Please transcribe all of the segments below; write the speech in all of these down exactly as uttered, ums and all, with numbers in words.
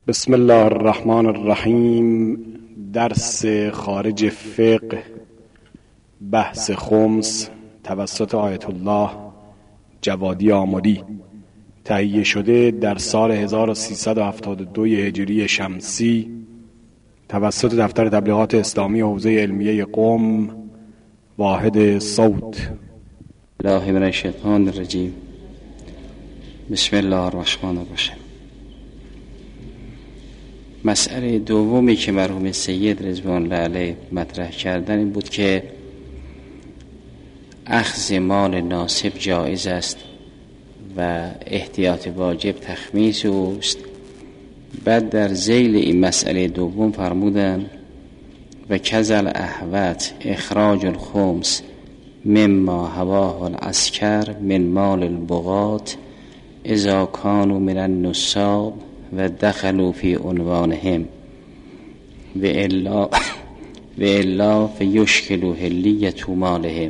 بسم الله الرحمن الرحیم. درس خارج فقه، بحث خمس توسط آیت الله جوادی آمدی، تهیه شده در سال هزار و سیصد و هفتاد و دو هجری شمسی توسط دفتر تبلیغات اسلامی حوزه علمیه قم، واحد صوت. الله من الشیطان الرجیم. بسم الله الرحمن الرحیم. مسئله دومی که مرحوم سید رضوان الله علیه مطرح کردن این بود که اخذ مال ناصب جایز است و احتیاط واجب تخمیس اوست. بعد در ذیل این مسئله دوم فرمودن و کذل احوت اخراج الخمس مما هواه العسکر من مال البغات اذا كانوا من النصاب و دخلوا فی عنوانهم و الا و الا فیشکلوا حلیت مالهم.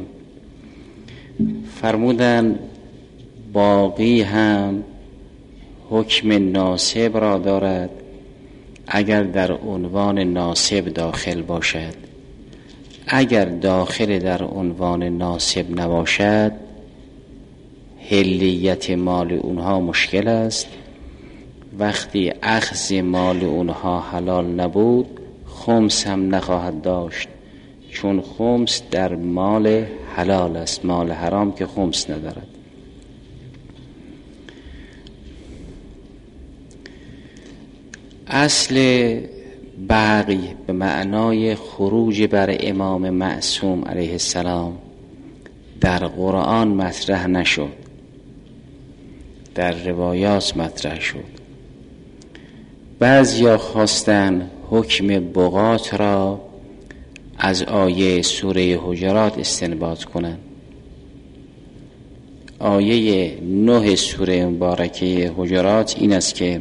فرمودن باقی هم حکم ناصب را دارد اگر در عنوان ناصب داخل باشد. اگر داخل در عنوان ناصب نباشد حلیت مال اونها مشکل است. وقتی اخذ مال اونها حلال نبود خمس هم نخواهد داشت، چون خمس در مال حلال است، مال حرام که خمس ندارد. اصل بغی به معنای خروج بر امام معصوم علیه السلام در قرآن مطرح نشد، در روایات مطرح شد. بعضیا خواستن حکم بغات را از آیه سوره حجرات استنباط کنند. آیه نه سوره مبارکه حجرات این است که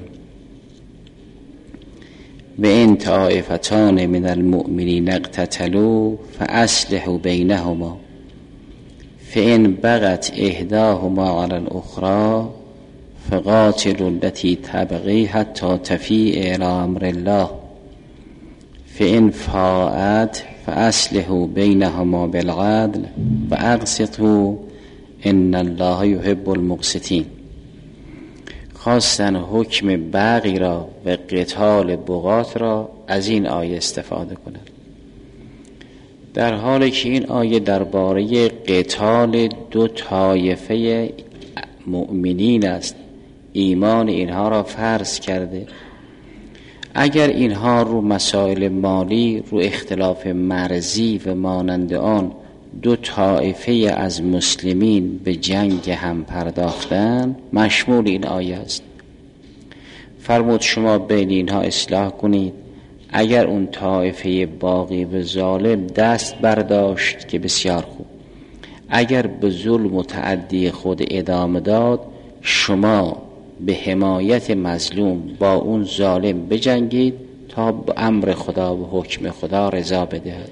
و ان طائفتان من المؤمنین اقتتلوا فاصلحوا بینهما فان بغت احداهما علی الاخرى فقاتلوا التي تبغي حتى تفیء الی امر الله فان فاءت فاصلحوا بینهما بالعدل واقسطوا ان الله يحب المقسطین. خواستن حکم بغی را و قتال بغات را از این آیه استفاده کنند، در حالی که این آیه درباره قتال دو طایفه مؤمنین است، ایمان اینها را فرض کرده. اگر اینها رو مسائل مالی، رو اختلاف مرزی و مانند آن دو طایفه از مسلمین به جنگ هم پرداختن، مشمول این آیه است. فرمود شما بین اینها اصلاح کنید. اگر اون طایفه باقی و ظالم دست برداشت که بسیار خوب، اگر به ظلم و تعدی خود ادامه داد، شما به حمایت مظلوم با اون ظالم بجنگید تا به امر خدا و حکم خدا رضا بدهد.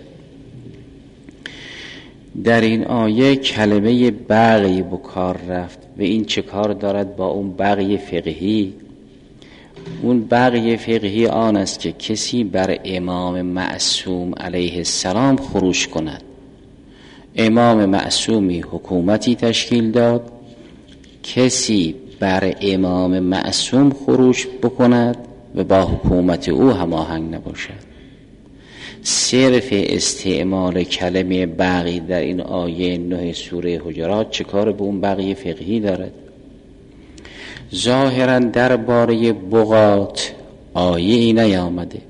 در این آیه کلمه بغی به کار رفت و این چه کار دارد با اون بغی فقهی؟ اون بغی فقهی آن است که کسی بر امام معصوم علیه السلام خروج کند. امام معصومی حکومتی تشکیل داد، کسی بر امام معصوم خروج بکند و با حکومت او هماهنگ نباشد. صرف استعمال کلمه بغی در این آیه نه سوره حجرات چه کار به اون بغی فقهی دارد؟ ظاهرا درباره بغات آیه ای نیامده.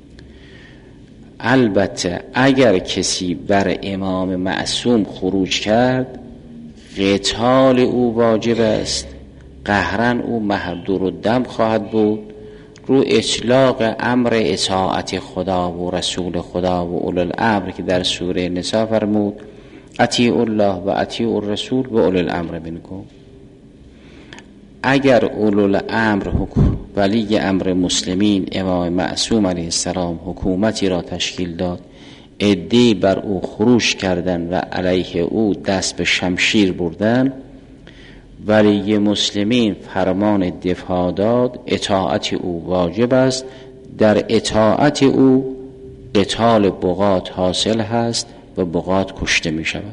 البته اگر کسی بر امام معصوم خروج کرد قتال او واجب است، قهرن او محضور الدم خواهد بود. رو اطلاق امر اطاعت خدا و رسول خدا و اولو الامر که در سوره نساء فرمود اطیعوا الله و اطیعوا الرسول و اولو الامر منکم. اگر اولو الامر ولی امر مسلمین امام معصوم علیه السلام حکومتی را تشکیل داد، عده‌ای بر او خروج کردن و علیه او دست به شمشیر بردن، ولی مسلمین فرمان دفاع داد، اطاعت او واجب است، در اطاعت او قتال بغات حاصل هست و بغات کشته می شود.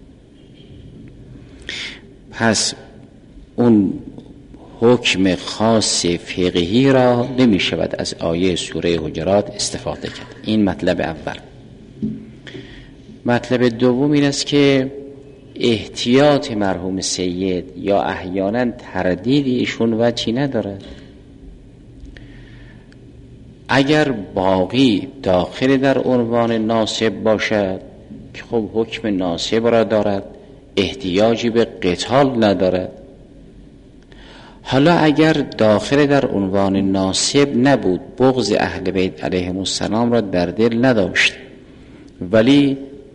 پس اون حکم خاص فقهی را نمی شود از آیه سوره حجرات استفاده کرد. این مطلب اول. مطلب دوم این است که احتیاط مرحوم سید یا احیانا تردید ایشون وجهی ندارد. اگر باقی داخل در عنوان ناصب باشد که خب حکم ناصب را دارد، احتیاجی به قتال ندارد. حالا اگر داخل در عنوان ناصب نبود، بغض اهل بیت علیهم السلام را در دل نداشت، ولی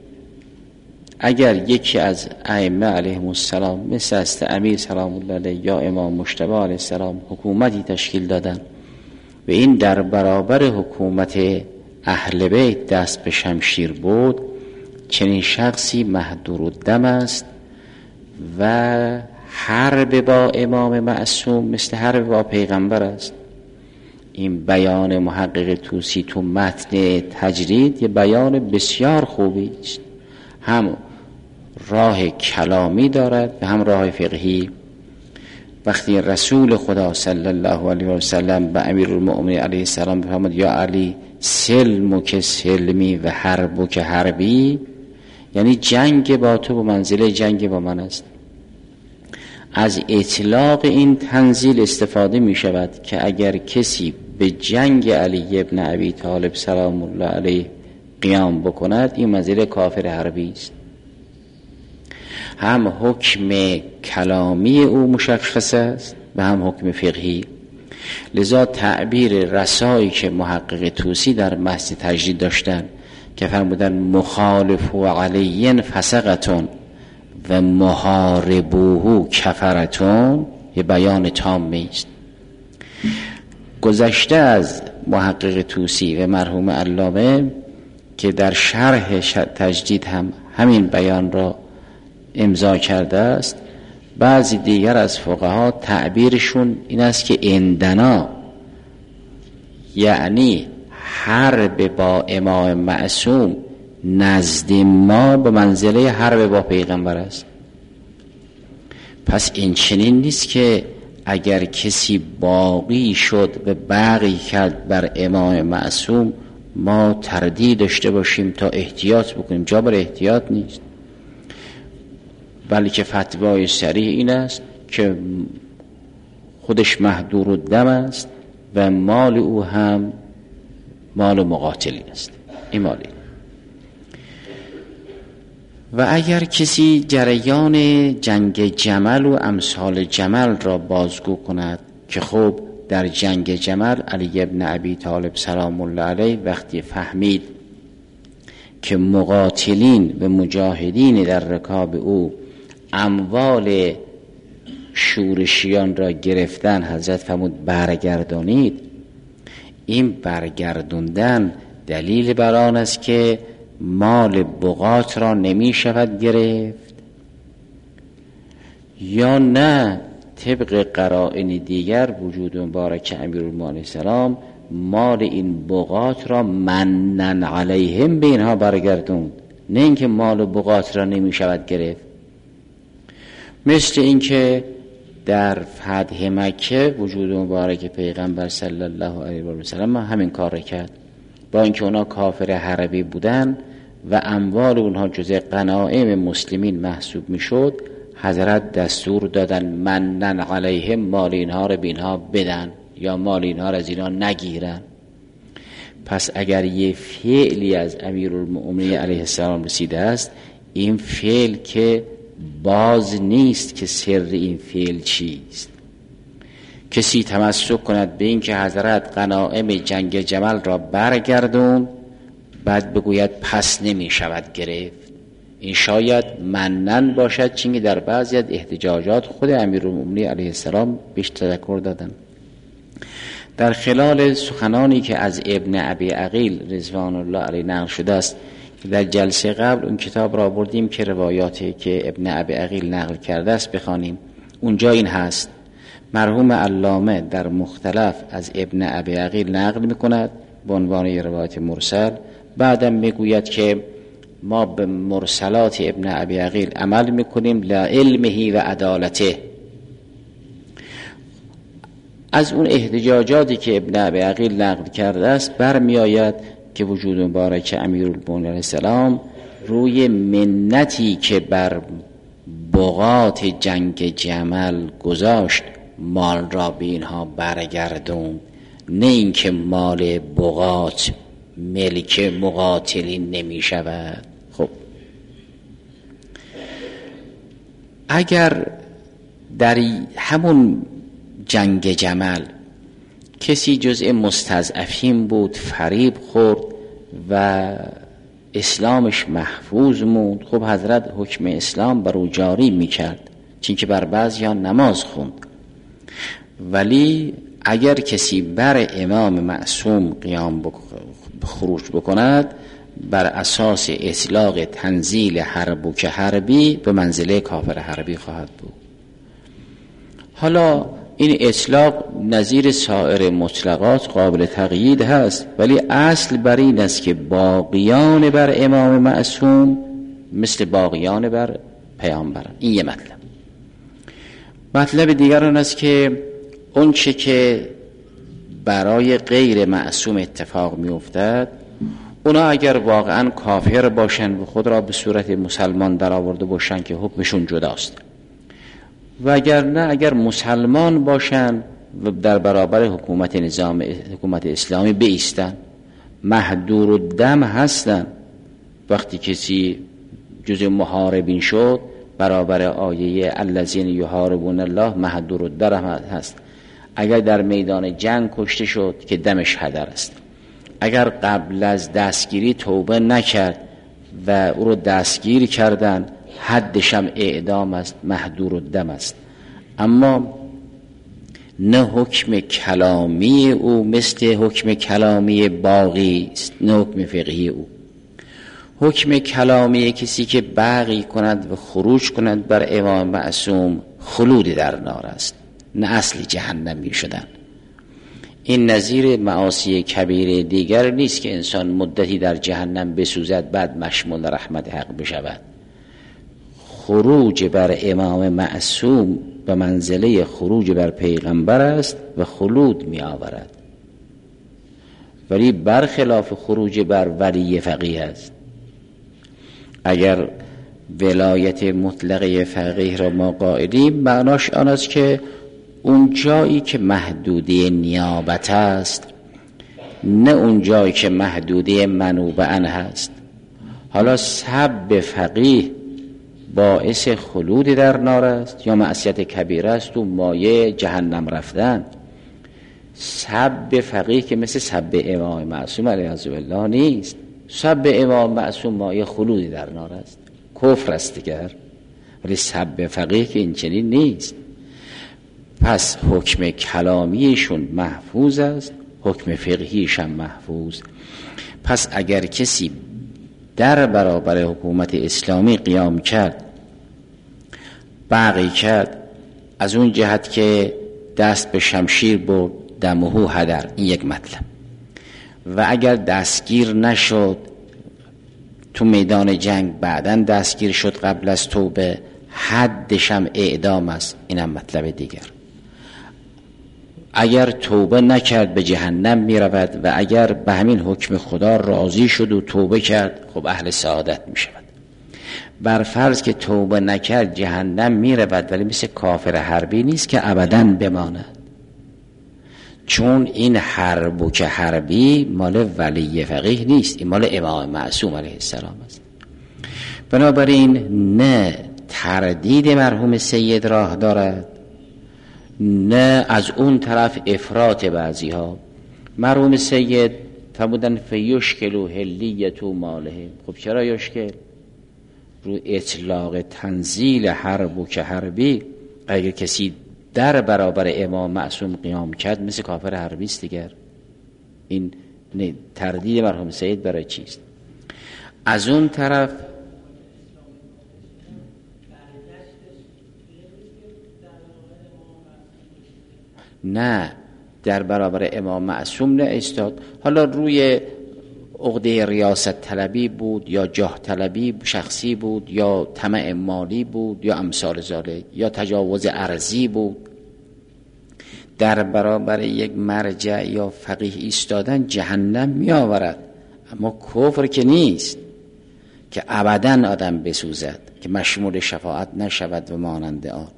اگر یکی از ائمه علیهم السلام مثل است امیر سلام الله علیه یا امام مجتبی علیه السلام حکومتی تشکیل دادن و این در برابر حکومت اهل بیت دست به شمشیر بود، چنین شخصی محضور الدم است و حرب با امام معصوم مثل حرب با پیغمبر است. این بیان محقق طوسی تو متن تجرید یه بیان بسیار خوبی است، هم راه کلامی دارد و هم راه فقهی. وقتی رسول خدا صلی الله علیه و سلم به امیرالمؤمنین علیه السلام فرمود یا علی سلم که سلمی و حرب که حربی، یعنی جنگ با تو به منزله جنگ با من است. از اطلاق این تنزیل استفاده می شود که اگر کسی به جنگ علی ابن ابی طالب سلام الله علیه قیام بکند، این منزله کافر حربی است. هم حکم کلامی او مشخص است و هم حکم فقهی. لذا تعبیر رسایی که محقق طوسی در بحث تجدید داشتن که فرمودن مخالف و علی فسقتون و محاربوه کفرتون، یه بیان تامی است. گذشته از محقق طوسی و مرحوم علامه که در شرح تجدید هم همین بیان را امضا کرده است، بعضی دیگر از فقها تعبیرشون این است که اندنا، یعنی حرب با امام معصوم نزد ما به منزله حرب با پیغمبر است. پس این چنین نیست که اگر کسی باقی شد و باقی کرد بر امام معصوم ما تردید داشته باشیم تا احتیاط بکنیم. جا بر احتیاط نیست، بلکه فتوای صریح این است که خودش محضور الدم است و مال او هم مال مقاتلی است. این مالی. و اگر کسی جریان جنگ جمل و امثال جمل را بازگو کند که خب در جنگ جمل علی ابن ابی طالب سلام الله علیه وقتی فهمید که مقاتلین و مجاهدین در رکاب او اموال شورشیان را گرفتن، حضرت فرمود برگردانید. این برگردوندن دلیل بر آن است که مال بغات را نمی شود گرفت، یا نه طبق قرائن دیگر وجود مبارک امیرالمؤمنین السلام مال این بغات را منن علیهم به اینها برگردوند، نه اینکه مال بغات را نمی شود گرفت. مثل اینکه در فتح مکه وجود مبارک پیغمبر صلی الله علیه و سلم همین کار را کرد، با اینکه اونا کافر حربی بودن و اموال اونها جزء غنایم مسلمین محسوب میشد، حضرت دستور دادن منن علیهم مال اینها رو بینها بدن یا مال اینها رو از اینها نگیرن. پس اگر یه فعلی از امیرالمؤمنین علیه السلام رسیده است، این فعل که باز نیست که سر این فعل چیست. کسی تمسک کند به این که حضرت غنایم جنگ جمل را برگردون، بعد بگوید پس نمی شود گرفت، این شاید منن باشد، چون در بعضی از احتجاجات خود امیرالمؤمنین علیه السلام بیش تذکر دادن. در خلال سخنانی که از ابن ابی عقیل رضوان الله علیه نقل شده است، در جلسه قبل اون کتاب را بردیم که روایاتی که ابن ابی عقیل نقل کرده است بخوانیم. اونجا این هست. مرحوم علامه در مختلف از ابن ابی عقیل نقل میکند به عنوان روایت مرسل، بعدم میگوید که ما به مرسلات ابن ابی عقیل عمل میکنیم لعلمه و عدالته. از اون احتجاجاتی که ابن ابی عقیل نقل کرده است برمی آید که وجود مبارک امیرالمومنین علیه السلام روی منتی که بر بغات جنگ جمل گذاشت مال را به اینها برگردون، نه اینکه مال بغات ملک مقاتلین نمی شود. خب اگر در همون جنگ جمل کسی جزء مستضعفین بود، فریب خورد و اسلامش محفوظ موند، خب حضرت حکم اسلام بر او جاری میکرد، چون که بر بعضیان نماز خوند. ولی اگر کسی بر امام معصوم قیام بک... خروج بکند، بر اساس اطلاق تنزیل حرب و که حربی به منزله کافر حربی خواهد بود. حالا این اطلاق نظیر سایر مطلقات قابل تقیید هست، ولی اصل بر این است که باقیان بر امام معصوم مثل باقیان بر پیامبر. این یه مطلب. مطلب دیگر آن است که اون چه که برای غیر معصوم اتفاق می افتد، اونا اگر واقعا کافر باشن و خود را به صورت مسلمان در آورده باشن که حکمشون جداست، و اگر نه اگر مسلمان باشن و در برابر حکومت نظام حکومت اسلامی بایستن، محدور الدم هستن. وقتی کسی جزء محاربین شد، برابر آیه الذین یحاربون الله محدور الدم هست. اگر در میدان جنگ کشته شد که دمش هدر است. اگر قبل از دستگیری توبه نکرد و او رو دستگیر کردن، حدش هم اعدام است، محدور الدم است. اما نه حکم کلامی او مثل حکم کلامی باقی است، نه حکم فقهی او. حکم کلامی کسی که بغی کند و خروج کند بر امام معصوم خلود در نار است، نه اصل جهنمی شدن. این نظیر معاصی کبیره دیگر نیست که انسان مدتی در جهنم بسوزد بعد مشمول رحمت حق بشود. خروج بر امام معصوم به منزله خروج بر پیغمبر است و خلود می آورد، ولی برخلاف خروج بر ولی فقیه است. اگر ولایت مطلقه فقیه را ما قائلیم، معناش آن است که اون جایی که محدوده نیابت است، نه اون جایی که محدوده منوبه‌اً هست. حالا سب فقیه باعث خلود در نار است یا معصیت کبیره است و مایه جهنم رفتن؟ سب فقیه که مثل سب امام معصوم علیه السلام نیست. سب امام معصوم مایه خلود در نار است، کفر است دیگر. ولی سب فقیه که این چنین نیست. پس حکم کلامیشون محفوظ است، حکم فقهیش هم محفوظ. پس اگر کسی در برابر حکومت اسلامی قیام کرد، بغی کرد، از اون جهت که دست به شمشیر برد، دمهو هدر، این یک مطلب. و اگر دستگیر نشد تو میدان جنگ، بعدن دستگیر شد قبل از توبه، حدش هم اعدام است، اینم مطلب دیگر. اگر توبه نکرد به جهنم می رود و اگر به همین حکم خدا راضی شد و توبه کرد، خب اهل سعادت می شود. بر فرض که توبه نکرد جهنم می رود، ولی مثل کافر حربی نیست که ابداً بماند، چون این حرب و که حربی مال ولی فقیه نیست، این مال امام معصوم علیه السلام است. بنابراین نه تردید مرحوم سید راه دارد، نه از اون طرف افراط بعضی ها. مرحوم سید فرمودن فیشکلو هلیتو ماله. خب چرا یشکل؟ رو اطلاق تنزیل حرب و که حربی، اگر کسی در برابر امام معصوم قیام کرد مثل کافر حربی است دیگر. این تردید مرحوم سید برای چیست؟ از اون طرف نه، در برابر امام معصوم نه ایستاد. حالا روی عقده ریاست طلبی بود یا جاه طلبی شخصی بود یا طمع مالی بود یا امثال ذالک یا تجاوز ارضی بود، در برابر یک مرجع یا فقیه ایستادن جهنم می آورد، اما کفر که نیست که ابداً آدم بسوزد که مشمول شفاعت نشود و مانند آن.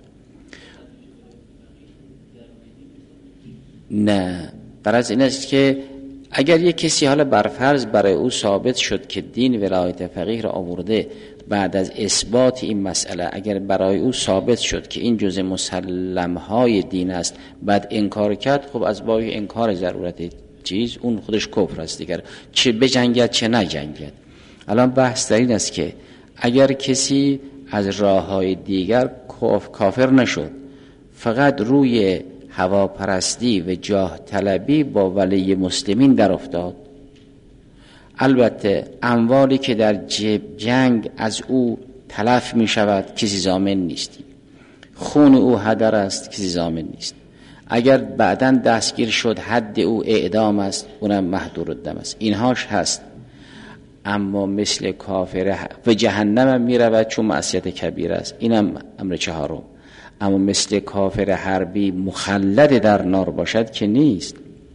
نه، غرض این است که اگر یک کسی حالا برفرض برای او ثابت شد که دین ولایت فقیه را آورده، بعد از اثبات این مسئله اگر برای او ثابت شد که این جزء مسلمهای دین است، بعد انکار کرد، خب از باب انکار ضرورت چیز اون خودش کفر است دیگر، چه بجنگد چه نجنگد. الان بحث در این است که اگر کسی از راههای دیگر کافر نشد، فقط روی هواپرستی و جاه طلبی با ولی مسلمین در افتاد، البته اموالی که در جنگ از او تلف می شود کسی ضامن نیست، خون او هدر است کسی ضامن نیست، اگر بعداً دستگیر شد حد او اعدام است، اونم محدور الدم است، اینهاش هست. اما مثل کافر و جهنم هم می رود چون معصیت کبیر است، اینم امر چهارم. اما مثل کافر حربی مخلد در نار باشد که نیست.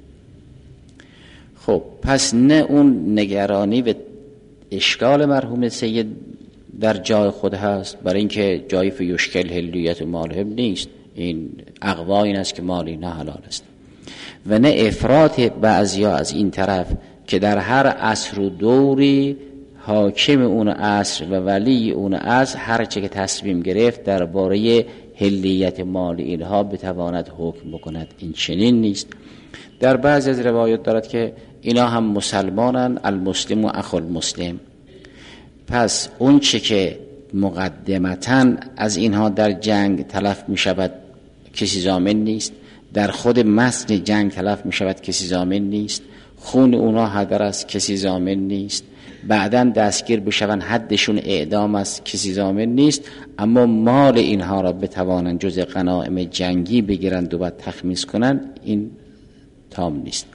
خب پس نه اون نگرانی و اشکال مرحوم سید در جای خود هست، برای اینکه جای فیشکل هلیت و مالهم نیست، این اقوا این است که مالی نه حلال است، و نه افراط بعضیا از این طرف که در هر عصر و دوری حاکم اون عصر و ولی اون عصر هر چه که تصمیم گرفت درباره هلیت مال اینها بتواند حکم بکند. این چنین نیست. در بعضی از روایات دارد که اینا هم مسلمانن، المسلم و اخو المسلم. پس اون چه که مقدمتاً از اینها در جنگ تلف می شود کسی ضامن نیست، در خود متن جنگ تلف می شود کسی ضامن نیست، خون اونا هدر است کسی ضامن نیست، بعداً دستگیر بشون حدشون اعدام است کسی ضامن نیست، اما مال اینها را بتوانند جز غنایم جنگی بگیرند و بعد تخمیس کنند، این تام نیست.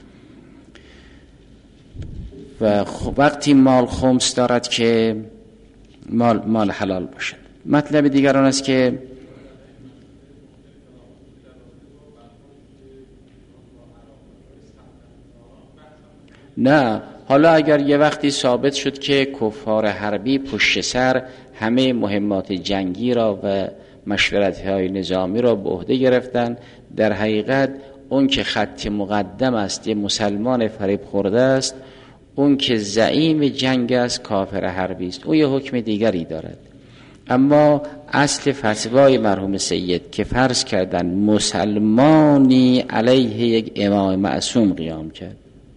و وقتی مال خمس دارد که مال, مال حلال باشد. مطلب دیگر آن است که نه، حالا اگر یه وقتی ثابت شد که کفار حربی پشت سر همه مهمات جنگی را و مشورت‌های نظامی را به عهده گرفتن، در حقیقت اون که خط مقدم است یه مسلمان فریب خورده است، اون که زعیم جنگ است کافر حربی است، اون یه حکم دیگری دارد. اما اصل فتوای مرحوم سید که فرض کردن مسلمانی علیه یک امام معصوم قیام کرد،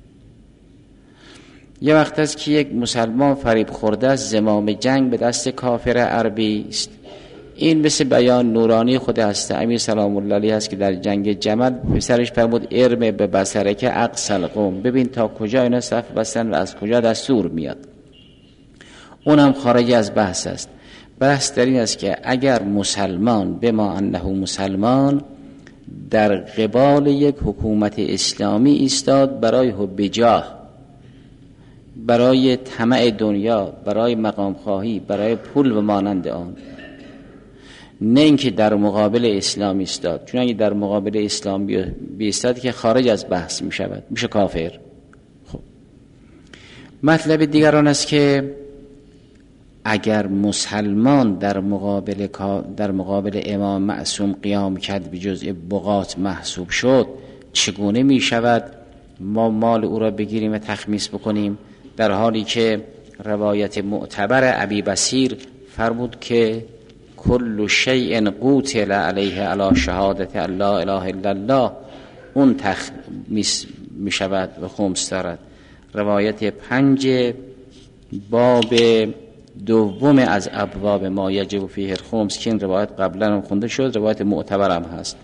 یه وقت است که یک مسلمان فریب خورده است، زمام جنگ به دست کافر عربی است. این مثل بیان نورانی خود هست امیر سلام الله علیه است که در جنگ جمل پسرش فرمود ارم به بصره که اقصل قوم، ببین تا کجا اینا صف بستن و از کجا دستور میاد. اونم خارج از بحث است. بحث در این است که اگر مسلمان به ما انه مسلمان در قبال یک حکومت اسلامی ایستاد برای حب جاه، برای طمع دنیا، برای مقام خواهی، برای پول و مانند آن، نه اینکه در مقابل اسلام ایستاد، چون اگه در مقابل اسلام بیستاد که خارج از بحث می شود، میشه کافر. خب مطلب دیگر آن است که اگر مسلمان در مقابل در مقابل امام معصوم قیام کرد به جزء بغات محسوب شد، چگونه می شود ما مال او را بگیریم و تخمیس بکنیم، در حالی که روایت معتبر ابی بصیر فرمود که کل شیء قوتل علیه علی شهادت لا اله الا الله، اون تخمیس می شود و خمس دارد. روایت پنج باب دوم از ابواب ما یجب فیه الخمس که این روایت قبلا هم خونده شد، روایت معتبر هم هست،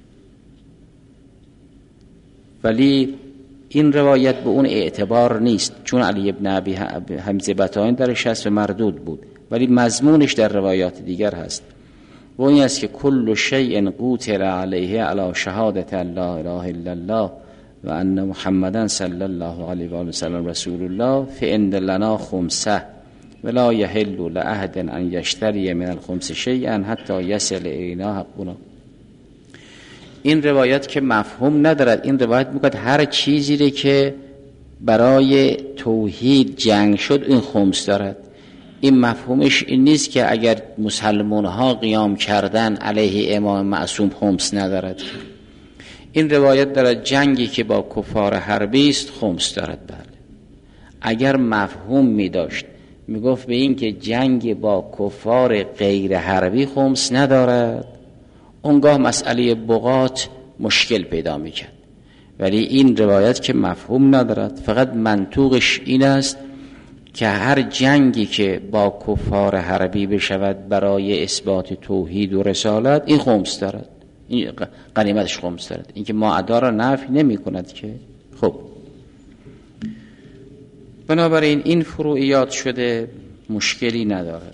ولی این روایت به اون اعتبار نیست چون علی ابن ابی حمزه بطاین درش هست و مردود بود، ولی مضمونش در روایات دیگر هست. و این است که کل شیء قوتل علیه علی شهادت لا اله الا الله و ان محمدا صلی الله علیه و آله و سلم رسول الله فإن لنا خمسه ولا یحل لأحد ان یشتری من الخمس شیئا حتی یصل الینا حقنا. این روایت که مفهوم ندارد، این روایت میگوید هر چیزی رو که برای توحید جنگ شد این خمس دارد. این مفهومش این نیست که اگر مسلمان ها قیام کردن علیه امام معصوم خمس ندارد. این روایت دارد جنگی که با کفار حربی است خمس دارد. بله، اگر مفهوم می داشت می گفت به این که جنگ با کفار غیر حربی خمس ندارد، اونگاه مسئله بغات مشکل پیدا می کرد. ولی این روایت که مفهوم ندارد، فقط منطوقش این است که هر جنگی که با کفار حربی بشود برای اثبات توحید و رسالت این خمس دارد، این غنیمتش خمس دارد. این که معدا را نفی نمی کند که. خب بنابراین این فروعیات شده مشکلی ندارد.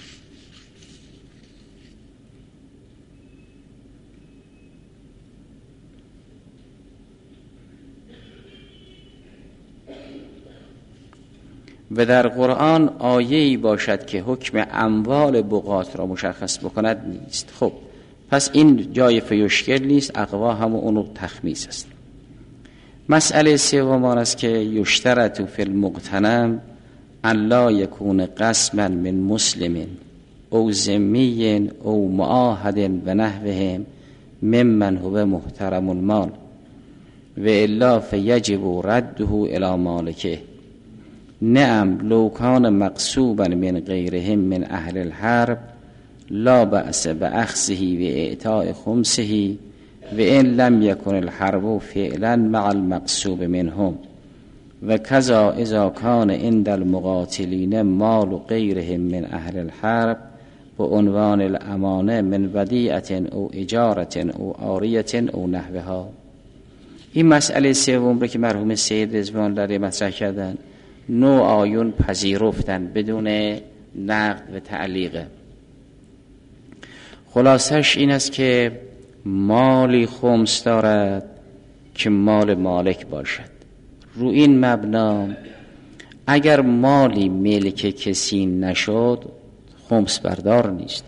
و در قرآن آیه‌ای باشد که حکم اموال بغات را مشخص بکند نیست. خب پس این جای فیشکل نیست، اقوا هم اونو تخمیس است. مسئله سوم آن است که یشترط فی المغتنم ان لا یکون قسما من مسلم او ذمی او معاهد و نحوهم ممن هو محترم المال و الا فیجب رده الی مالکه. نعم لو کان مقصوبا من غیرهم من اهل الحرب لا بأس بأخذه و اعطاء خمسه و ان لم یکن الحرب فعلا مع المقصوب منهم و کذا اذا کان عند المقاتلین مال غیرهم من اهل الحرب به عنوان الامانه من ودیعة او اجارة او عاریة او نحوها. این مسئله سوم رو که مرحوم سید رضوان الله مطرح کردن نوع آیون پذیرفتن بدون نقد و تعلیق. خلاصش این است که مالی خمس دارد که مال مالک باشد. رو این مبنا اگر مالی ملک کسی نشد خمس بردار نیست.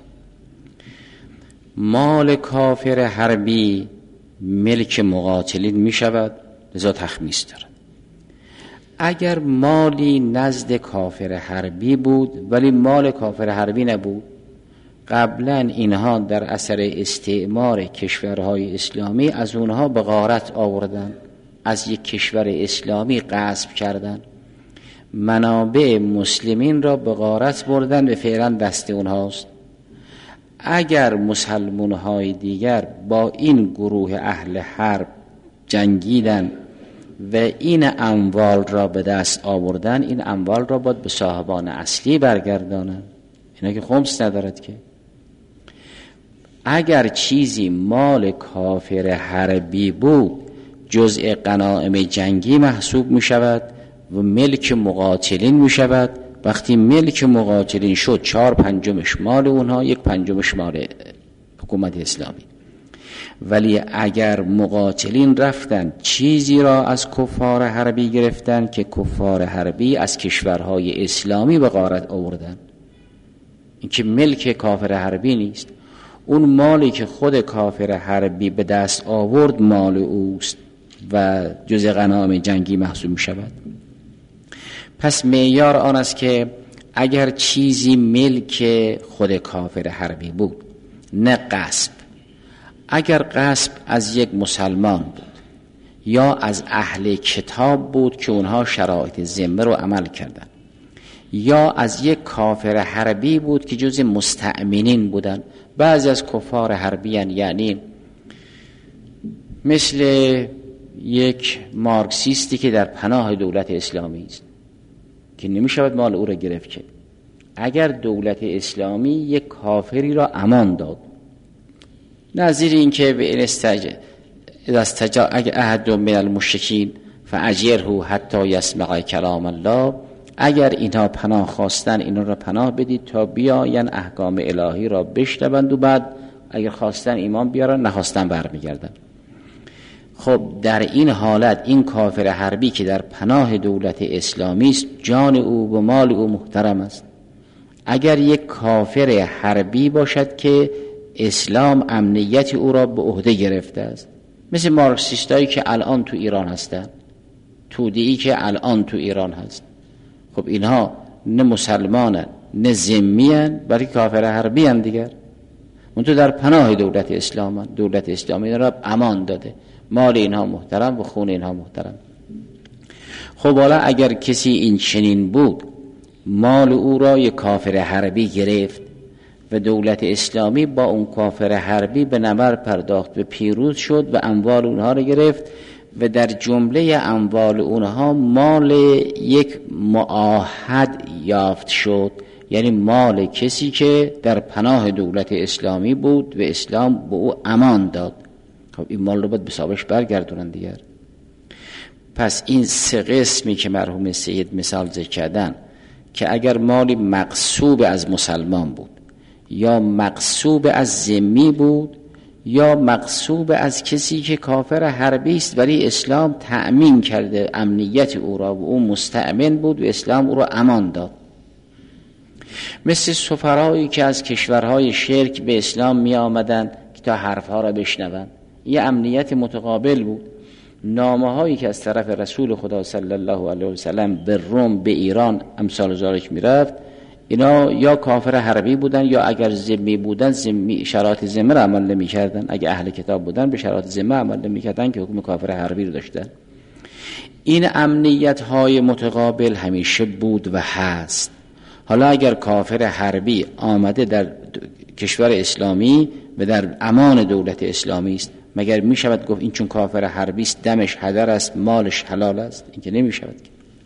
مال کافر حربی ملک مقاتلین می شود، لذا تخمیس دارد. اگر مالی نزد کافر حربی بود ولی مال کافر حربی نبود، قبلا اینها در اثر استعمار کشورهای اسلامی از اونها به غارت آوردن، از یک کشور اسلامی غصب کردن، منابع مسلمین را به غارت بردن و فعلا دست اونهاست. اگر مسلمانهای دیگر با این گروه اهل حرب جنگیدن و این اموال را به دست آوردن، این اموال را باید به صاحبان اصلی برگردانن. اینا که خمس ندارد که. اگر چیزی مال کافر حربی بود جزء غنایم جنگی محسوب می شود و ملک مقاتلین می شود. وقتی ملک مقاتلین شد چهار پنجمش مال اونها، یک پنجمش مال حکومت اسلامی. ولی اگر مقاتلین رفتن چیزی را از کفار حربی گرفتن که کفار حربی از کشورهای اسلامی به غارت آوردن، این که ملک کافر حربی نیست. اون مالی که خود کافر حربی به دست آورد مال اوست و جزء غنایم جنگی محسوب می شود. پس معیار آن است که اگر چیزی ملک خود کافر حربی بود، نه غصب. اگر غصب از یک مسلمان بود یا از اهل کتاب بود که اونها شرایط ذمه رو عمل کردن، یا از یک کافر حربی بود که جز مستأمنین بودن. بعضی از کفار حربی هن، یعنی مثل یک مارکسیستی که در پناه دولت اسلامی است که نمی شود مال او را گرفت. که اگر دولت اسلامی یک کافری را امان داد، نظیر این که به این استجا استجا اگر احد من المشرکین فاجره حتی یسمع کلام الله، اگر اینها پناه خواستن اینا را پناه بدید تا بیاین احکام الهی را بشنوند و بعد اگر خواستن ایمان بیارن، نخواستن برمیگردن. خب در این حالت این کافر حربی که در پناه دولت اسلامی است، جان او و مال او محترم است. اگر یک کافر حربی باشد که اسلام امنیت او را به عهده گرفته است، مثل مارکسیستایی که الان تو ایران هستن، توده‌ای که الان تو ایران هست، خب اینها نه مسلمانن نه ذمی‌اند، بلکه کافر حربی اند دیگر. اون تو در پناه دولت اسلام هست. دولت اسلامی را امان داده، مال اینها محترم و خون اینها محترم. خب حالا اگر کسی این چنین بود، مال او را یک کافر حربی گرفت و دولت اسلامی با اون کافر حربی به نبرد پرداخت و پیروز شد و اموال اونها را گرفت و در جمله اموال اونها مال یک معاهد یافت شد، یعنی مال کسی که در پناه دولت اسلامی بود و اسلام به او امان داد. خب این مال رو باید به صاحبش برگردونن دیگر. پس این سه قسمی که مرحوم سید مثال ذکر کردن که اگر مالی مغصوب از مسلمان بود یا مغصوب از ذمی بود یا مغصوب از کسی که کافر حربی است ولی اسلام تأمین کرده امنیت او را و او مستأمن بود و اسلام او را امان داد، مثل سفرایی که از کشورهای شرک به اسلام می آمدن که تا حرفها را بشنون، یه امنیت متقابل بود. نامه هایی که از طرف رسول خدا صلی الله علیه و سلم به روم، به ایران امثال ذالک می رفت، اینا یا کافر حربی بودن یا اگر ذمی بودن ذمی شرایط ذمه را عمل نمی کردن، اگر اهل کتاب بودن به شرایط ذمه عمل نمی کردن که حکم کافر حربی رو داشتن. این امنیت های متقابل همیشه بود و هست. حالا اگر کافر حربی آمده در کشور اسلامی و در امان دولت اسلامی است، مگر می شود گفت این چون کافر حربی است دمش هدر است مالش حلال است؟ این که نمی شود.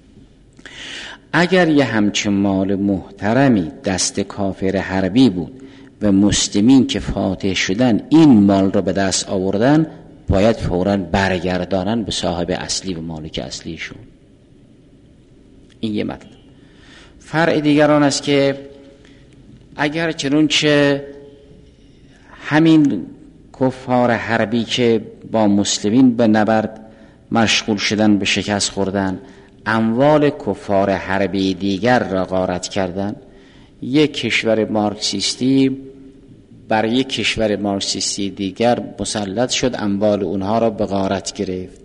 اگر یه همچین مال محترمی دست کافر حربی بود و مسلمین که فاتح شدن این مال را به دست آوردن، باید فوراً برگردانن به صاحب اصلی و مالک اصلیشون. این یه مطلب. فرع دیگران است که اگر چنانچه همین کفار حربی که با مسلمین به نبرد مشغول شدن، به شکست خوردن، اموال کفار حربی دیگر را غارت کردن، یک کشور مارکسیستی بر یک کشور مارکسیستی دیگر مسلط شد، اموال اونها را به غارت گرفت.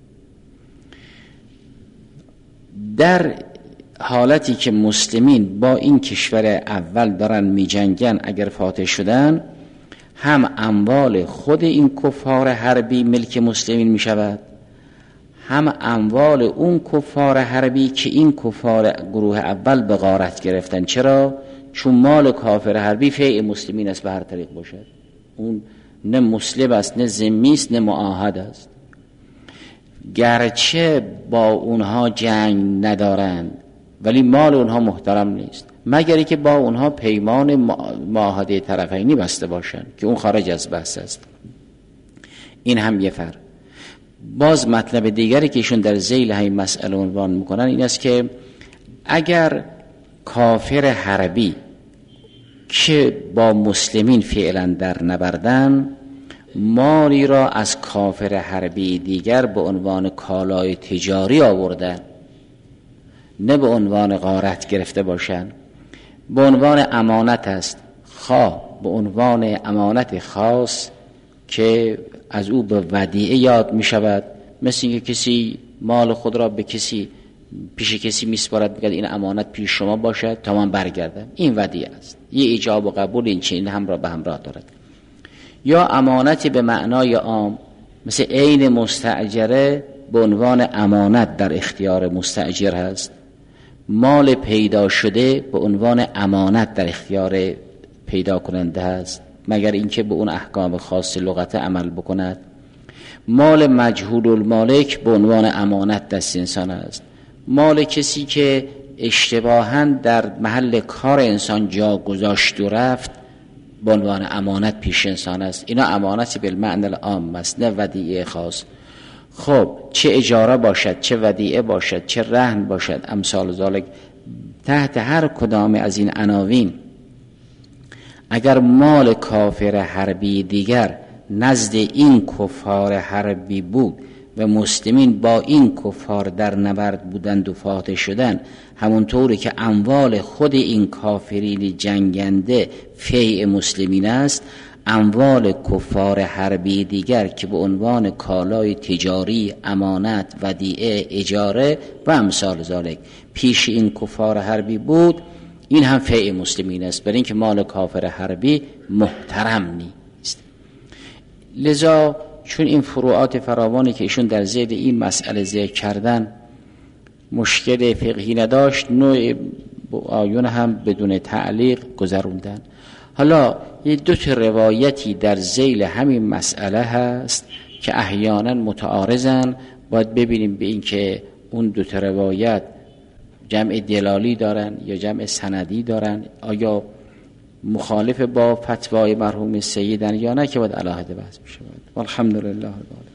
در حالتی که مسلمین با این کشور اول دارن می جنگن، اگر فاتح شدن، هم اموال خود این کفار حربی ملک مسلمین می شود، هم اموال اون کفار حربی که این کفار گروه اول به غارت گرفتن. چرا؟ چون مال کافر حربی فیع مسلمین است به هر طریق باشد. اون نه مسلم است، نه ذمی است، نه معاهد است. گرچه با اونها جنگ ندارند ولی مال اونها محترم نیست، مگری که با اونها پیمان معاهده طرفینی بسته باشند که اون خارج از بحث است. این هم یه فرق. باز مطلب دیگری که ایشون در ذیل همین مسئله عنوان میکنن این است که اگر کافر حربی که با مسلمین فعلا در نبردن مالی را از کافر حربی دیگر به عنوان کالای تجاری آوردن، نه به عنوان غارت گرفته باشند، به عنوان امانت است، خواه به عنوان امانت خاص که از او به ودیعه یاد می شود، مثل اینکه کسی مال خود را به کسی پیش کسی میسپارد، میگه این امانت پیش شما باشد تا من برگردم، این ودیعه است. یه ایجاب و قبول این چنین هم را به همراه دارد. یا امانتی به معنای عام مثل عین مستاجره به عنوان امانت در اختیار مستاجر هست، مال پیدا شده به عنوان امانت در اختیار پیدا کننده هست، مگر اینکه به اون احکام خاص لغت عمل بکند. مال مجهول المالک به عنوان امانت دست انسان است. مال کسی که اشتباهاً در محل کار انسان جا گذاشت و رفت به عنوان امانت پیش انسان است. اینا امانتی بالمعنی العام است، نه ودیعه خاص. خب چه اجاره باشد، چه ودیعه باشد، چه رهن باشد، امثال ذالک، تحت هر کدام از این عناوین اگر مال کافر حربی دیگر نزد این کفار حربی بود و مسلمین با این کفار در نبرد بودند و فاتح شدند، همونطوری که اموال خود این کافرین جنگنده فیء مسلمین است، اموال کفار حربی دیگر که به عنوان کالای تجاری، امانت، ودیعه، اجاره و امثال ذالک پیش این کفار حربی بود، این هم فیء مسلمین است، برای اینکه مال کافر حربی محترم نیست. لذا چون این فروعات فراوانی که ایشون در زید این مسئله ذکر کردن مشکل فقهی نداشت، نوع آیون هم بدون تعلیق گذروندن. حالا یه دو تا روایتی در ذیل همین مسئله هست که احیانا متعارضن، باید ببینیم به این که اون دو تا روایت جمع دلالی دارن یا جمع سندی دارن، آیا مخالف با فتوای مرحوم سیدن یا نه، که باید علاهده بحث بشه. والحمدلله.